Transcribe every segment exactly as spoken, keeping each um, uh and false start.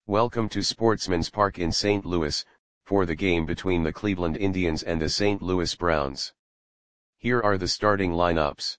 Welcome to Sportsman's Park in Saint Louis, for the game between the Cleveland Indians and the Saint Louis Browns. Here are the starting lineups.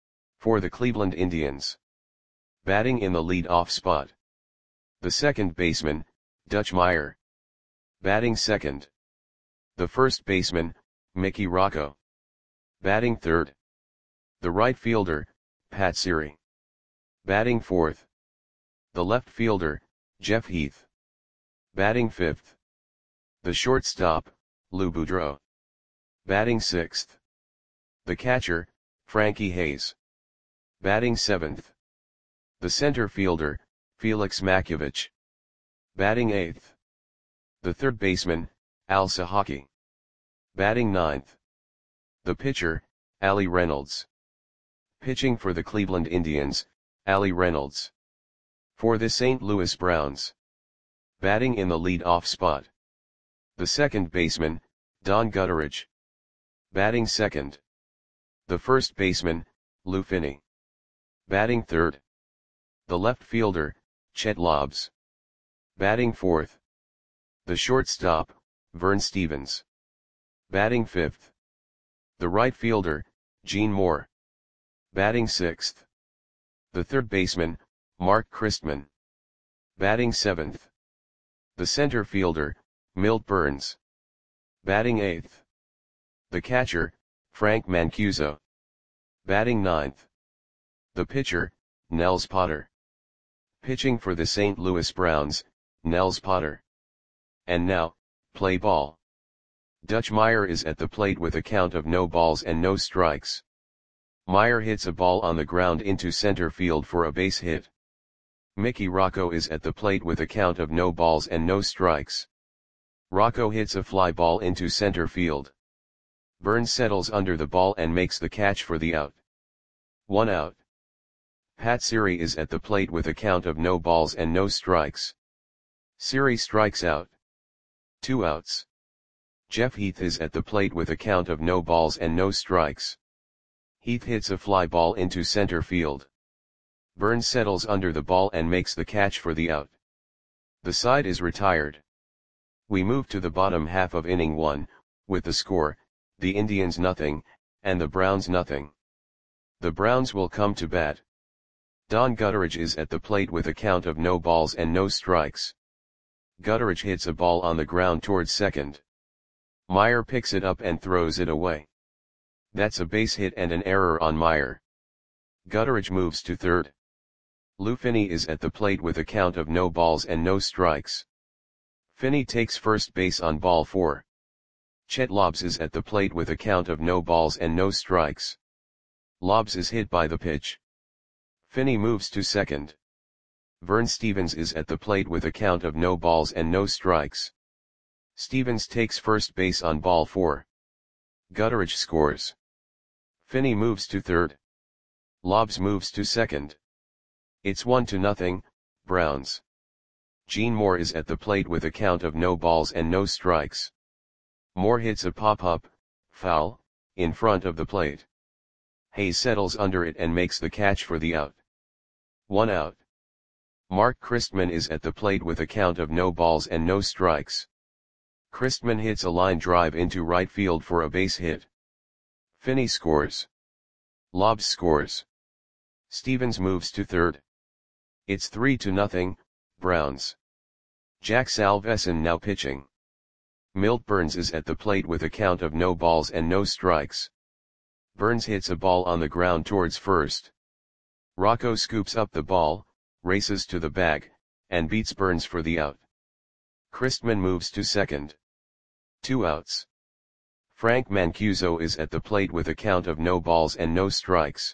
For the Cleveland Indians. Batting in the lead-off spot. The second baseman, Dutch Meyer. Batting second. The first baseman, Mickey Rocco. Batting third. The right fielder, Pat Siri. Batting fourth. The left fielder, Jeff Heath. Batting fifth. The shortstop, Lou Boudreau. Batting sixth. The catcher, Frankie Hayes. Batting seventh. The center fielder, Felix Makiewicz. Batting eighth. The third baseman, Al Sahaki. Batting ninth. The pitcher, Ali Reynolds. Pitching for the Cleveland Indians, Ali Reynolds. For the Saint Louis Browns. Batting in the lead-off spot. The second baseman, Don Gutteridge. Batting second. The first baseman, Lou Finney. Batting third. The left fielder, Chet Lobbs. Batting fourth. The shortstop, Vern Stephens. Batting fifth. The right fielder, Gene Moore. Batting sixth. The third baseman, Mark Christman. Batting seventh. The center fielder, Milt Burns. Batting eighth. The catcher, Frank Mancuso. Batting ninth. The pitcher, Nels Potter. Pitching for the Saint Louis Browns, Nels Potter. And now, play ball. Dutch Meyer is at the plate with a count of no balls and no strikes. Meyer hits a ball on the ground into center field for a base hit. Mickey Rocco is at the plate with a count of no balls and no strikes. Rocco hits a fly ball into center field. Burns settles under the ball and makes the catch for the out. One out. Pat Siri is at the plate with a count of no balls and no strikes. Siri strikes out. Two outs. Jeff Heath is at the plate with a count of no balls and no strikes. Heath hits a fly ball into center field. Burns settles under the ball and makes the catch for the out. The side is retired. We move to the bottom half of inning one, with the score, the Indians nothing, and the Browns nothing. The Browns will come to bat. Don Gutteridge is at the plate with a count of no balls and no strikes. Gutteridge hits a ball on the ground towards second. Meyer picks it up and throws it away. That's a base hit and an error on Meyer. Gutteridge moves to third. Lou Finney is at the plate with a count of no balls and no strikes. Finney takes first base on ball four. Chet Lobbs is at the plate with a count of no balls and no strikes. Lobbs is hit by the pitch. Finney moves to second. Vern Stephens is at the plate with a count of no balls and no strikes. Stephens takes first base on ball four. Gutteridge scores. Finney moves to third. Lobbs moves to second. It's one to nothing, Browns. Gene Moore is at the plate with a count of no balls and no strikes. Moore hits a pop-up, foul, in front of the plate. Hayes settles under it and makes the catch for the out. One out. Mark Christman is at the plate with a count of no balls and no strikes. Christman hits a line drive into right field for a base hit. Finney scores. Lobbs scores. Stephens moves to third. It's three to nothing, Browns. Jack Salveson now pitching. Milt Burns is at the plate with a count of no balls and no strikes. Burns hits a ball on the ground towards first. Rocco scoops up the ball, races to the bag, and beats Burns for the out. Christman moves to second. Two outs. Frank Mancuso is at the plate with a count of no balls and no strikes.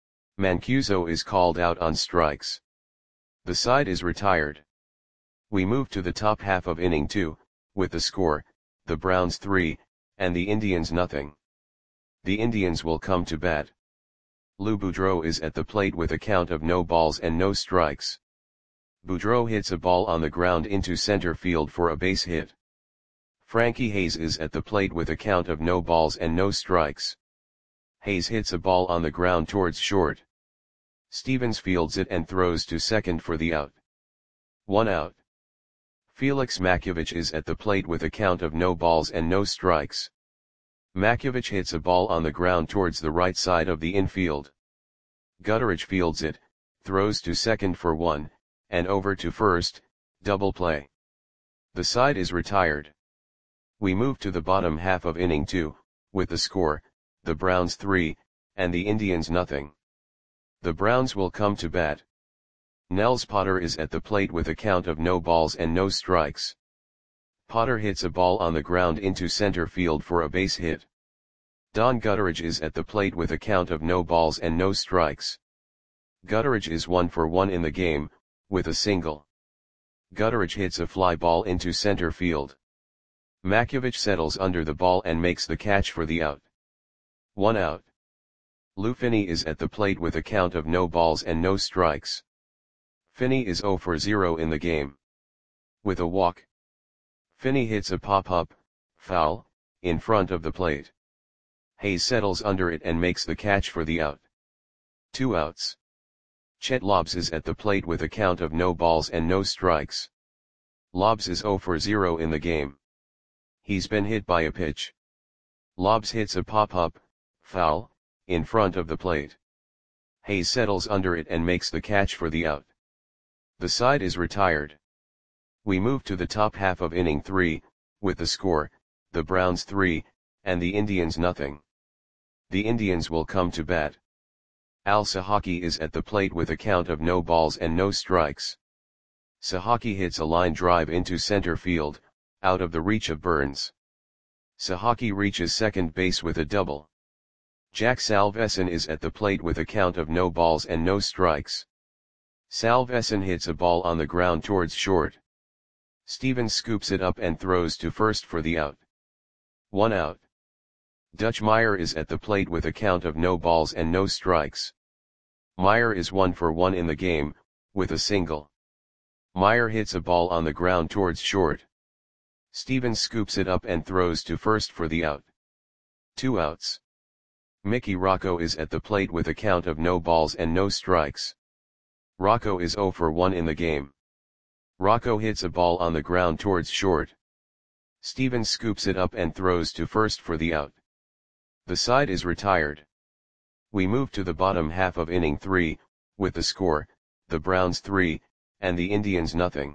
Mancuso is called out on strikes. The side is retired. We move to the top half of inning two, with the score, the Browns three, and the Indians nothing. The Indians will come to bat. Lou Boudreau is at the plate with a count of no balls and no strikes. Boudreau hits a ball on the ground into center field for a base hit. Frankie Hayes is at the plate with a count of no balls and no strikes. Hayes hits a ball on the ground towards short. Stephens fields it and throws to second for the out. One out. Felix Makiewicz is at the plate with a count of no balls and no strikes. Makiewicz hits a ball on the ground towards the right side of the infield. Gutteridge fields it, throws to second for one, and over to first, double play. The side is retired. We move to the bottom half of inning two, with the score, the Browns three, and the Indians nothing. The Browns will come to bat. Nels Potter is at the plate with a count of no balls and no strikes. Potter hits a ball on the ground into center field for a base hit. Don Gutteridge is at the plate with a count of no balls and no strikes. Gutteridge is one for one in the game, with a single. Gutteridge hits a fly ball into center field. Makiewicz settles under the ball and makes the catch for the out. One out. Lou Finney is at the plate with a count of no balls and no strikes. Finney is zero for zero in the game. With a walk. Finney hits a pop-up, foul, in front of the plate. Hayes settles under it and makes the catch for the out. Two outs. Chet Lobbs is at the plate with a count of no balls and no strikes. Lobbs is zero for zero in the game. He's been hit by a pitch. Lobbs hits a pop-up, foul, in front of the plate. Hayes settles under it and makes the catch for the out. The side is retired. We move to the top half of inning three, with the score, the Browns three, and the Indians nothing. The Indians will come to bat. Al Sahaki is at the plate with a count of no balls and no strikes. Sahaki hits a line drive into center field, out of the reach of Burns. Sahaki reaches second base with a double. Jack Salveson is at the plate with a count of no balls and no strikes. Salveson hits a ball on the ground towards short. Stevens scoops it up and throws to first for the out. One out. Dutch Meyer is at the plate with a count of no balls and no strikes. Meyer is one for one in the game, with a single. Meyer hits a ball on the ground towards short. Stevens scoops it up and throws to first for the out. Two outs. Mickey Rocco is at the plate with a count of no balls and no strikes. Rocco is zero for one in the game. Rocco hits a ball on the ground towards short. Stevens scoops it up and throws to first for the out. The side is retired. We move to the bottom half of inning three, with the score, the Browns three, and the Indians nothing.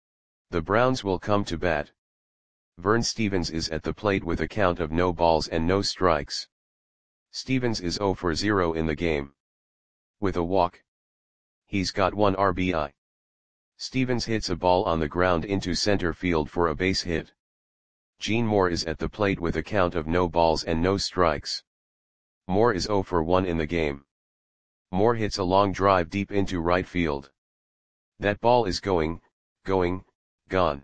The Browns will come to bat. Vern Stevens is at the plate with a count of no balls and no strikes. Stevens is zero for zero in the game. With a walk. He's got one R B I. Stevens hits a ball on the ground into center field for a base hit. Gene Moore is at the plate with a count of no balls and no strikes. Moore is zero for one in the game. Moore hits a long drive deep into right field. That ball is going, going, gone.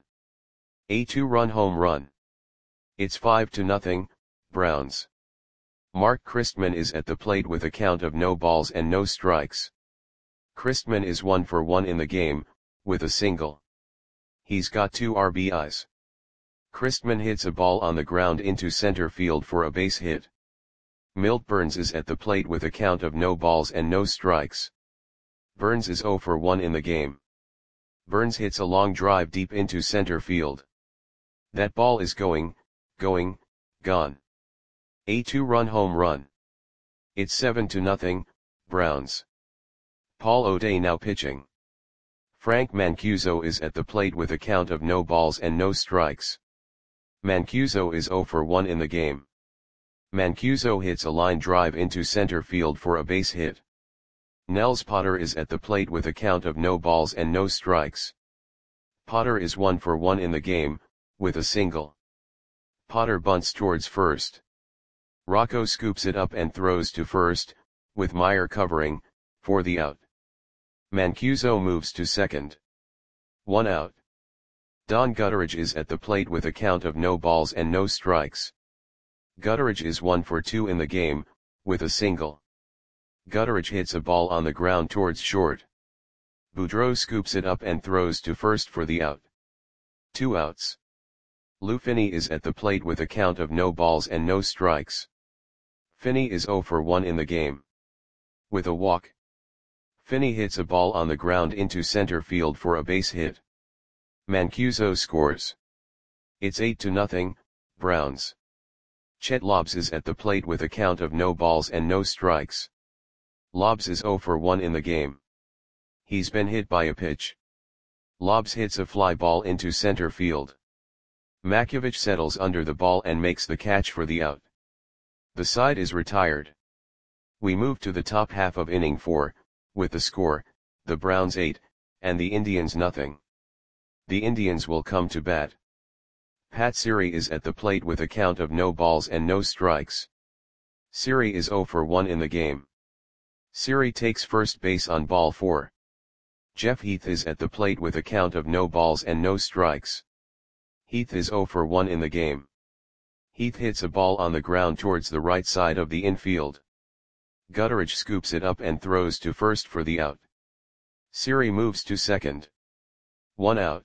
A two-run home run. It's five to nothing, Browns. Mark Christman is at the plate with a count of no balls and no strikes. Christman is one for one in the game, with a single. He's got two R B Is. Christman hits a ball on the ground into center field for a base hit. Milt Burns is at the plate with a count of no balls and no strikes. Burns is zero for one in the game. Burns hits a long drive deep into center field. That ball is going, going, gone. A two-run home run. It's seven to nothing, Browns. Paul O'Day now pitching. Frank Mancuso is at the plate with a count of no balls and no strikes. Mancuso is zero for one in the game. Mancuso hits a line drive into center field for a base hit. Nels Potter is at the plate with a count of no balls and no strikes. Potter is one for one in the game, with a single. Potter bunts towards first. Rocco scoops it up and throws to first, with Meyer covering, for the out. Mancuso moves to second. One out. Don Gutteridge is at the plate with a count of no balls and no strikes. Gutteridge is one for two in the game, with a single. Gutteridge hits a ball on the ground towards short. Boudreau scoops it up and throws to first for the out. Two outs. Lou Finney is at the plate with a count of no balls and no strikes. Finney is zero for one in the game. With a walk. Finney hits a ball on the ground into center field for a base hit. Mancuso scores. It's eight to nothing, Browns. Chet Lobbs is at the plate with a count of no balls and no strikes. Lobbs is zero for one in the game. He's been hit by a pitch. Lobbs hits a fly ball into center field. Makiewicz settles under the ball and makes the catch for the out. The side is retired. We move to the top half of inning four, with the score, the Browns eight, and the Indians nothing. The Indians will come to bat. Pat Siri is at the plate with a count of no balls and no strikes. Siri is zero for one in the game. Siri takes first base on ball four. Jeff Heath is at the plate with a count of no balls and no strikes. Heath is zero for one in the game. Heath hits a ball on the ground towards the right side of the infield. Gutteridge scoops it up and throws to first for the out. Siri moves to second. One out.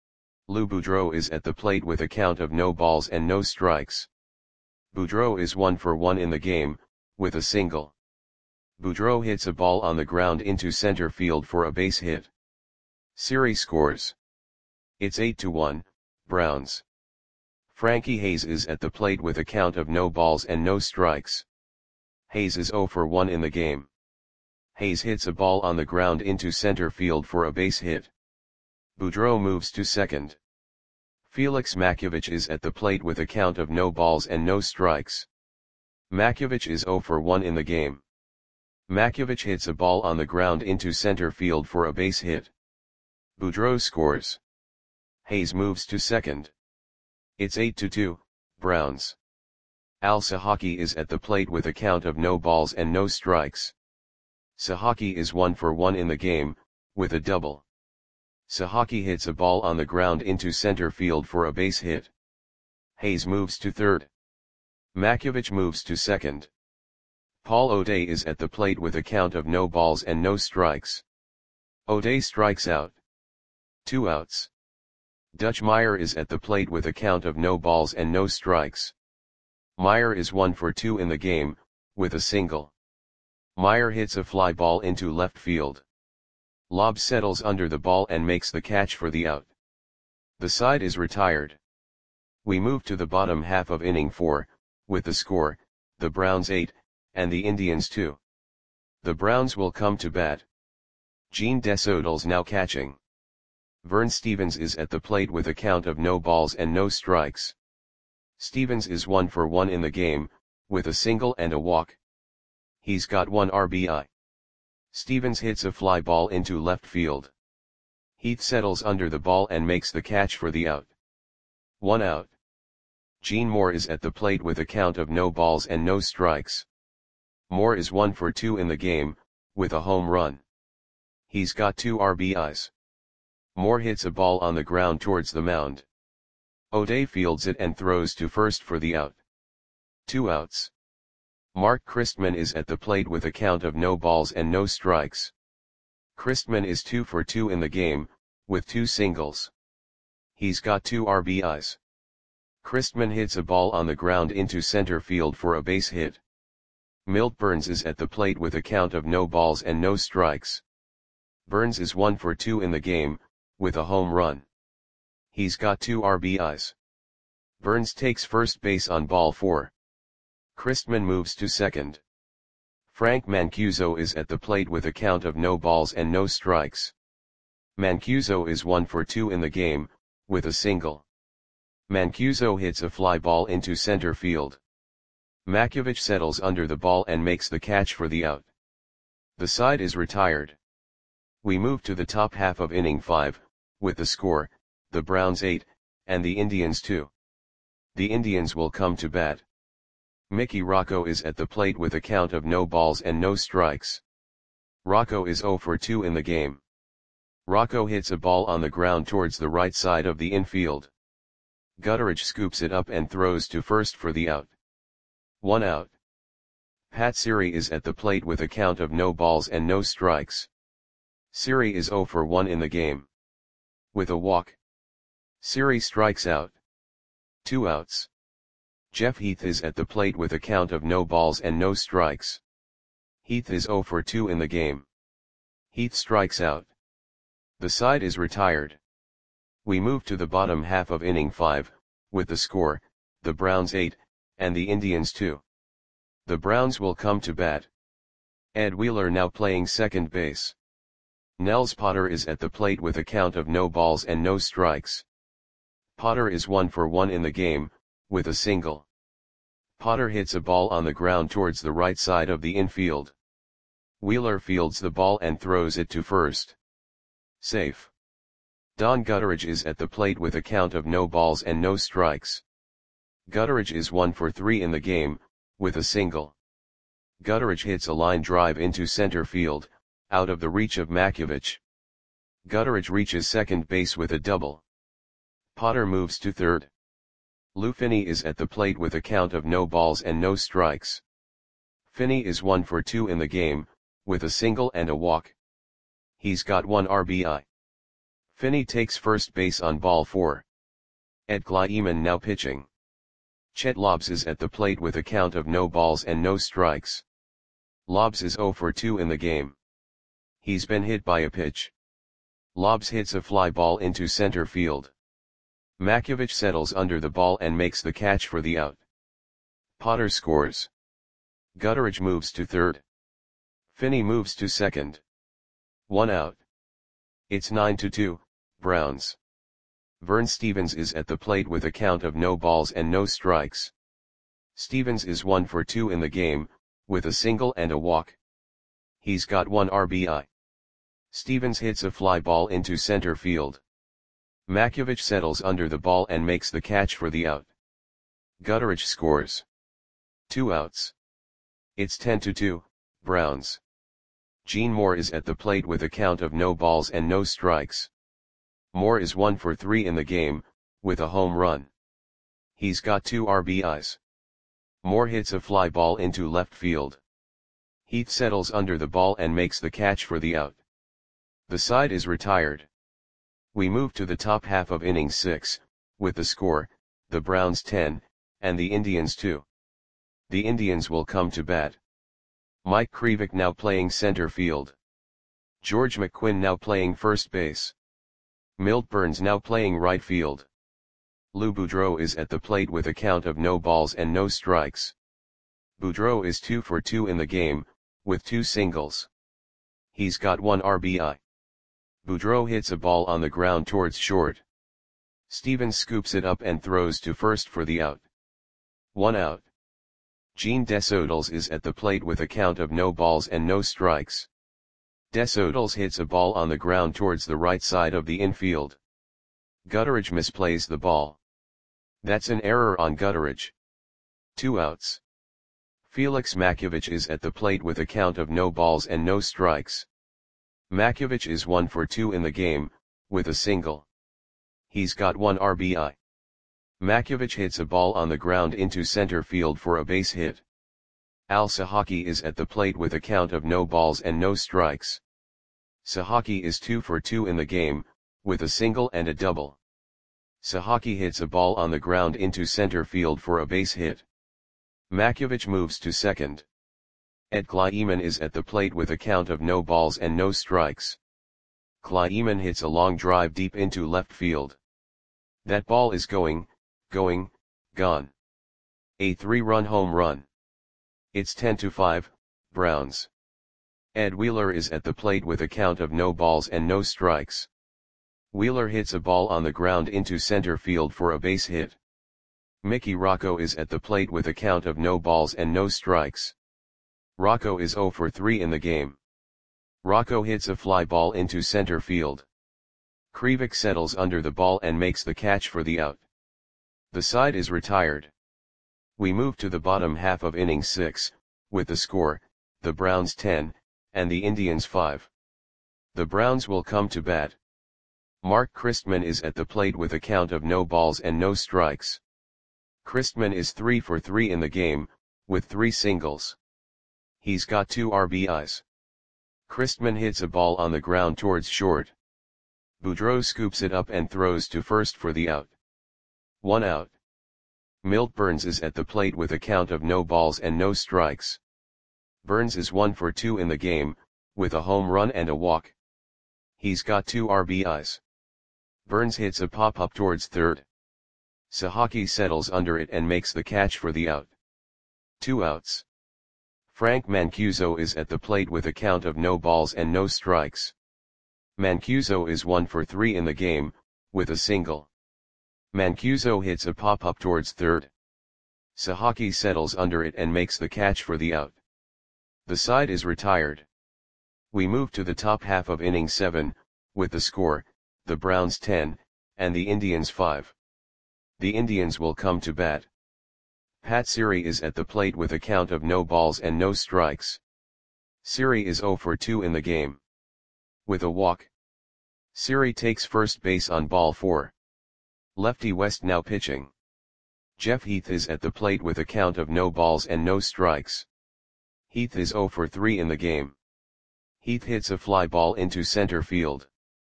Lou Boudreau is at the plate with a count of no balls and no strikes. Boudreau is one for one in the game, with a single. Boudreau hits a ball on the ground into center field for a base hit. Siri scores. It's eight to one, Browns. Frankie Hayes is at the plate with a count of no balls and no strikes. Hayes is zero for one in the game. Hayes hits a ball on the ground into center field for a base hit. Boudreau moves to second. Felix Makiewicz is at the plate with a count of no balls and no strikes. Makiewicz is zero for one in the game. Makiewicz hits a ball on the ground into center field for a base hit. Boudreau scores. Hayes moves to second. It's eight to two, Browns. Al Sahaki is at the plate with a count of no balls and no strikes. Sahaki is one for one in the game, with a double. Sahaki hits a ball on the ground into center field for a base hit. Hayes moves to third. Makiewicz moves to second. Paul O'Day is at the plate with a count of no balls and no strikes. O'Day strikes out. Two outs. Dutch Meyer is at the plate with a count of no balls and no strikes. Meyer is one for two in the game, with a single. Meyer hits a fly ball into left field. Lobbs settles under the ball and makes the catch for the out. The side is retired. We move to the bottom half of inning four, with the score, the Browns eight, and the Indians two. The Browns will come to bat. Gene Desodals now catching. Vern Stevens is at the plate with a count of no balls and no strikes. Stevens is one for one in the game, with a single and a walk. He's got one R B I. Stevens hits a fly ball into left field. Heath settles under the ball and makes the catch for the out. One out. Gene Moore is at the plate with a count of no balls and no strikes. Moore is one for two in the game, with a home run. He's got two R B Is. Moore hits a ball on the ground towards the mound. O'Day fields it and throws to first for the out. Two outs. Mark Christman is at the plate with a count of no balls and no strikes. Christman is two for two in the game, with two singles. He's got two R B Is. Christman hits a ball on the ground into center field for a base hit. Milt Burns is at the plate with a count of no balls and no strikes. Burns is one for two in the game, with a home run. He's got two R B Is. Burns takes first base on ball four. Christman moves to second. Frank Mancuso is at the plate with a count of no balls and no strikes. Mancuso is one for two in the game, with a single. Mancuso hits a fly ball into center field. Makiewicz settles under the ball and makes the catch for the out. The side is retired. We move to the top half of inning five, with the score, the Browns eight, and the Indians two. The Indians will come to bat. Mickey Rocco is at the plate with a count of no balls and no strikes. Rocco is zero for two in the game. Rocco hits a ball on the ground towards the right side of the infield. Gutteridge scoops it up and throws to first for the out. One out. Pat Siri is at the plate with a count of no balls and no strikes. Siri is zero for one in the game. With a walk. Siri strikes out. Two outs. Jeff Heath is at the plate with a count of no balls and no strikes. Heath is zero for two in the game. Heath strikes out. The side is retired. We move to the bottom half of inning five, with the score, the Browns eight, and the Indians two. The Browns will come to bat. Ed Wheeler now playing second base. Nels Potter is at the plate with a count of no balls and no strikes. Potter is one for one in the game, with a single. Potter hits a ball on the ground towards the right side of the infield. Wheeler fields the ball and throws it to first. Safe. Don Gutteridge is at the plate with a count of no balls and no strikes. Gutteridge is one for three in the game, with a single. Gutteridge hits a line drive into center field, out of the reach of Makiewicz. Gutteridge reaches second base with a double. Potter moves to third. Lou Finney is at the plate with a count of no balls and no strikes. Finney is one for two in the game, with a single and a walk. He's got one R B I. Finney takes first base on ball four. Ed Kleiman now pitching. Chet Lobbs is at the plate with a count of no balls and no strikes. Lobbs is zero for two in the game. He's been hit by a pitch. Lobbs hits a fly ball into center field. Makiewicz settles under the ball and makes the catch for the out. Potter scores. Gutteridge moves to third. Finney moves to second. One out. It's nine to two, Browns. Vern Stevens is at the plate with a count of no balls and no strikes. Stevens is one for two in the game, with a single and a walk. He's got one R B I. Stevens hits a fly ball into center field. Makiewicz settles under the ball and makes the catch for the out. Gutteridge scores. Two outs. It's ten to two, Browns. Gene Moore is at the plate with a count of no balls and no strikes. Moore is one for three in the game, with a home run. He's got two R B Is. Moore hits a fly ball into left field. Heath settles under the ball and makes the catch for the out. The side is retired. We move to the top half of inning six, with the score, the Browns ten, and the Indians two. The Indians will come to bat. Mike Krivik now playing center field. George McQuinn now playing first base. Milt Burns now playing right field. Lou Boudreau is at the plate with a count of no balls and no strikes. Boudreau is two for two in the game, with two singles. He's got one R B I. Boudreau hits a ball on the ground towards short. Stevens scoops it up and throws to first for the out. One out. Gene Desodals is at the plate with a count of no balls and no strikes. Desodals hits a ball on the ground towards the right side of the infield. Gutteridge misplays the ball. That's an error on Gutteridge. Two outs. Felix Makiewicz is at the plate with a count of no balls and no strikes. Makiewicz is one for two in the game, with a single. He's got one R B I. Makiewicz hits a ball on the ground into center field for a base hit. Al Sahaki is at the plate with a count of no balls and no strikes. Sahaki is two for two in the game, with a single and a double. Sahaki hits a ball on the ground into center field for a base hit. Makiewicz moves to second. Ed Kleiman is at the plate with a count of no balls and no strikes. Kleiman hits a long drive deep into left field. That ball is going, going, gone. A three-run home run. It's ten to five, Browns. Ed Wheeler is at the plate with a count of no balls and no strikes. Wheeler hits a ball on the ground into center field for a base hit. Mickey Rocco is at the plate with a count of no balls and no strikes. Rocco is zero for three in the game. Rocco hits a fly ball into center field. Krivik settles under the ball and makes the catch for the out. The side is retired. We move to the bottom half of inning six, with the score, the Browns ten, and the Indians five. The Browns will come to bat. Mark Christman is at the plate with a count of no balls and no strikes. Christman is three for three in the game, with three singles. He's got two R B Is. Christman hits a ball on the ground towards short. Boudreau scoops it up and throws to first for the out. One out. Milt Burns is at the plate with a count of no balls and no strikes. Burns is one for two in the game, with a home run and a walk. He's got two R B Is. Burns hits a pop-up towards third. Sahaki settles under it and makes the catch for the out. Two outs. Frank Mancuso is at the plate with a count of no balls and no strikes. Mancuso is one for three in the game, with a single. Mancuso hits a pop-up towards third. Sahaki settles under it and makes the catch for the out. The side is retired. We move to the top half of inning seven, with the score, the Browns ten, and the Indians five. The Indians will come to bat. Pat Siri is at the plate with a count of no balls and no strikes. Siri is zero for two in the game. With a walk. Siri takes first base on ball four. Lefty West now pitching. Jeff Heath is at the plate with a count of no balls and no strikes. Heath is zero for three in the game. Heath hits a fly ball into center field.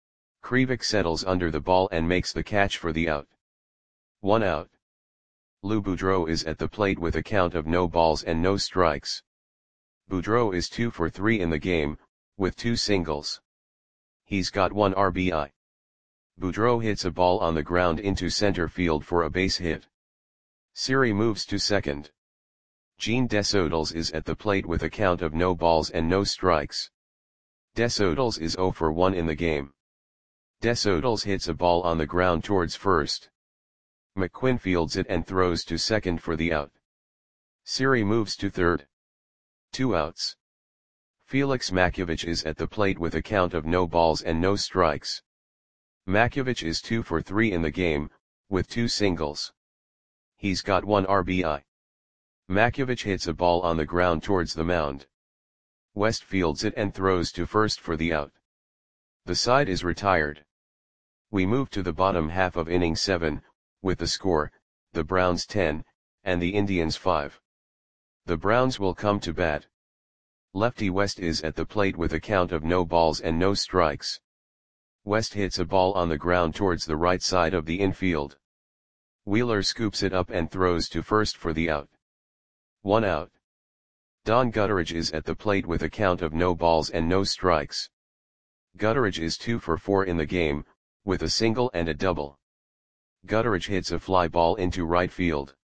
Krivik settles under the ball and makes the catch for the out. One out. Lou Boudreau is at the plate with a count of no balls and no strikes. Boudreau is two for three in the game, with two singles. He's got one R B I. Boudreau hits a ball on the ground into center field for a base hit. Siri moves to second. Gene Desodals is at the plate with a count of no balls and no strikes. Desodals is zero for one in the game. Desodals hits a ball on the ground towards first. McQuinn fields it and throws to second for the out. Siri moves to third. Two outs. Felix Makiewicz is at the plate with a count of no balls and no strikes. Makiewicz is two for three in the game, with two singles. He's got one R B I. Makiewicz hits a ball on the ground towards the mound. West fields it and throws to first for the out. The side is retired. We move to the bottom half of inning seven, with the score, the Browns ten, and the Indians five. The Browns will come to bat. Lefty West is at the plate with a count of no balls and no strikes. West hits a ball on the ground towards the right side of the infield. Wheeler scoops it up and throws to first for the out. One out. Don Gutteridge is at the plate with a count of no balls and no strikes. Gutteridge is two for four in the game, with a single and a double. Gutteridge hits a fly ball into right field.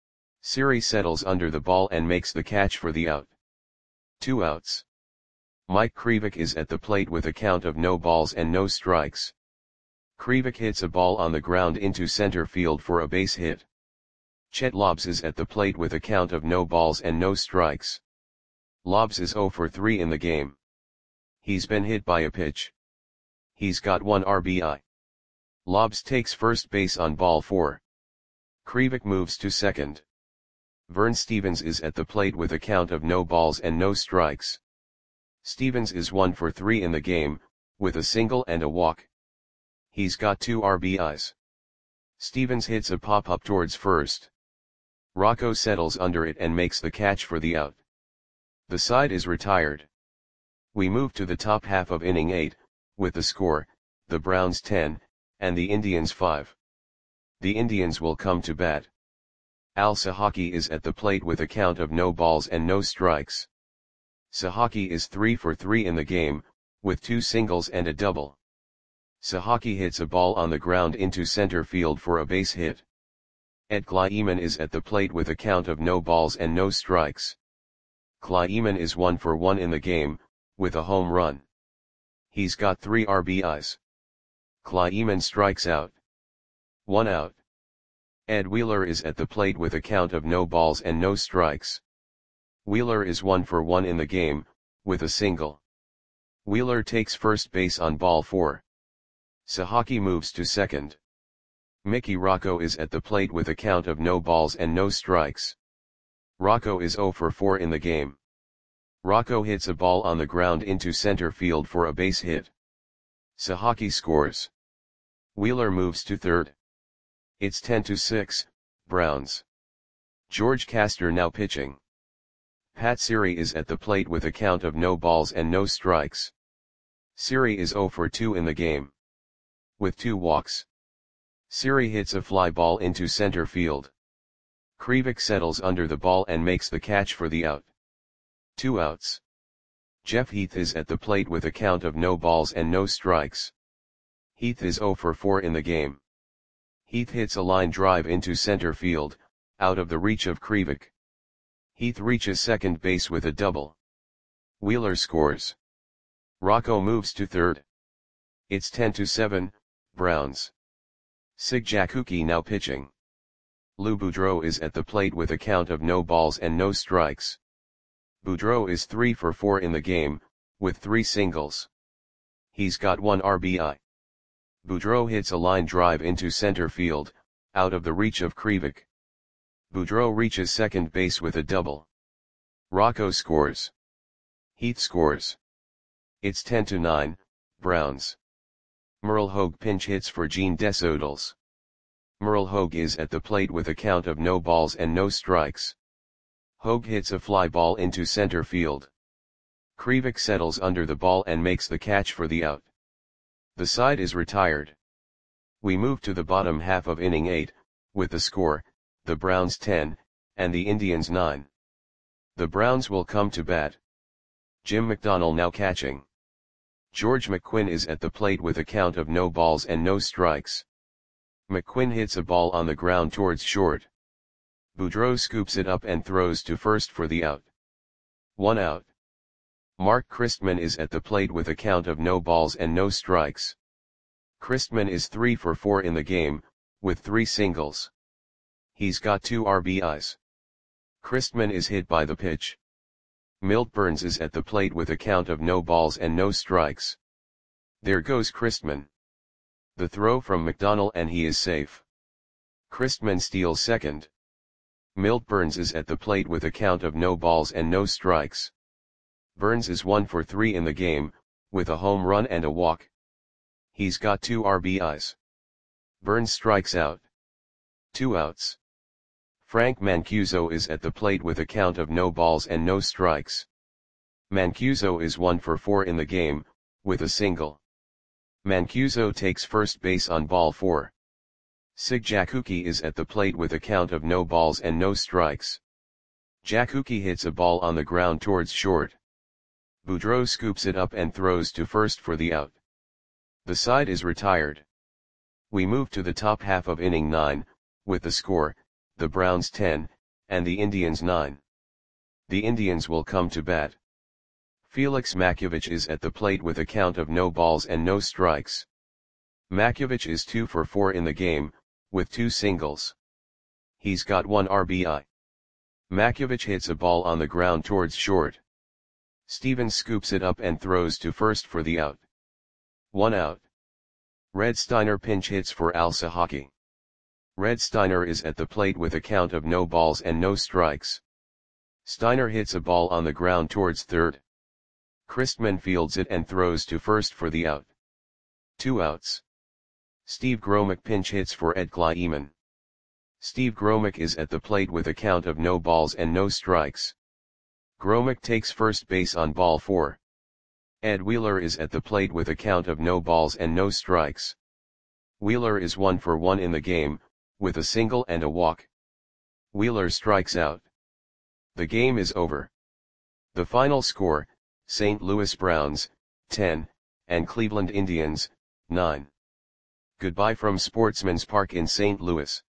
Siri settles under the ball and makes the catch for the out. Two outs. Mike Krivik is at the plate with a count of no balls and no strikes. Krivik hits a ball on the ground into center field for a base hit. Chet Lobbs is at the plate with a count of no balls and no strikes. Lobbs is zero for three in the game. He's been hit by a pitch. He's got one R B I. Lobbs takes first base on ball four. Krivik moves to second. Vern Stevens is at the plate with a count of no balls and no strikes. Stevens is one for three in the game, with a single and a walk. He's got two R B Is. Stevens hits a pop-up towards first. Rocco settles under it and makes the catch for the out. The side is retired. We move to the top half of inning eight, with the score, the Browns ten, and the Indians five. The Indians will come to bat. Al Sahaki is at the plate with a count of no balls and no strikes. Sahaki is three for three in the game, with two singles and a double. Sahaki hits a ball on the ground into center field for a base hit. Ed Kleiman is at the plate with a count of no balls and no strikes. Kleiman is one for one in the game, with a home run. He's got three R B Is. Kleiman strikes out. One out. Ed Wheeler is at the plate with a count of no balls and no strikes. Wheeler is one for one in the game, with a single. Wheeler takes first base on ball four. Sahaki moves to second. Mickey Rocco is at the plate with a count of no balls and no strikes. Rocco is zero for four in the game. Rocco hits a ball on the ground into center field for a base hit. Sahaki scores. Wheeler moves to third. It's ten to six, Browns. George Castor now pitching. Pat Siri is at the plate with a count of no balls and no strikes. Siri is zero for two in the game. With two walks. Siri hits a fly ball into center field. Krivik settles under the ball and makes the catch for the out. Two outs. Jeff Heath is at the plate with a count of no balls and no strikes. Heath is zero for four in the game. Heath hits a line drive into center field, out of the reach of Krivik. Heath reaches second base with a double. Wheeler scores. Rocco moves to third. It's ten to seven, Browns. Sig Jakuki now pitching. Lou Boudreau is at the plate with a count of no balls and no strikes. Boudreau is three for four in the game, with three singles. He's got one R B I. Boudreau hits a line drive into center field, out of the reach of Krivik. Boudreau reaches second base with a double. Rocco scores. Heath scores. It's ten to nine, Browns. Merle Hogue pinch hits for Gene Desodals. Merle Hogue is at the plate with a count of no balls and no strikes. Hogue hits a fly ball into center field. Krivik settles under the ball and makes the catch for the out. The side is retired. We move to the bottom half of inning eight, with the score, the Browns ten, and the Indians nine. The Browns will come to bat. Jim McDonnell now catching. George McQuinn is at the plate with a count of no balls and no strikes. McQuinn hits a ball on the ground towards short. Boudreau scoops it up and throws to first for the out. One out. Mark Christman is at the plate with a count of no balls and no strikes. Christman is three for four in the game, with three singles. He's got two R B Is. Christman is hit by the pitch. Milt Burns is at the plate with a count of no balls and no strikes. There goes Christman. The throw from McDonnell and he is safe. Christman steals second. Milt Burns is at the plate with a count of no balls and no strikes. Burns is one for three in the game, with a home run and a walk. He's got two R B Is. Burns strikes out. Two outs. Frank Mancuso is at the plate with a count of no balls and no strikes. Mancuso is one for four in the game, with a single. Mancuso takes first base on ball four. Sig Jakuki is at the plate with a count of no balls and no strikes. Jakuki hits a ball on the ground towards short. Boudreau scoops it up and throws to first for the out. The side is retired. We move to the top half of inning nine, with the score, the Browns ten, and the Indians nine. The Indians will come to bat. Felix Makiewicz is at the plate with a count of no balls and no strikes. Makiewicz is two for four in the game, with two singles. He's got one R B I. Makiewicz hits a ball on the ground towards short. Stevens scoops it up and throws to first for the out. One out. Red Steiner pinch hits for Al Sahaki. Red Steiner is at the plate with a count of no balls and no strikes. Steiner hits a ball on the ground towards third. Christman fields it and throws to first for the out. Two outs. Steve Gromick pinch hits for Ed Kleiman. Steve Gromick is at the plate with a count of no balls and no strikes. Gromick takes first base on ball four. Ed Wheeler is at the plate with a count of no balls and no strikes. Wheeler is one for one in the game, with a single and a walk. Wheeler strikes out. The game is over. The final score, Saint Louis Browns, ten, and Cleveland Indians, nine. Goodbye from Sportsman's Park in Saint Louis.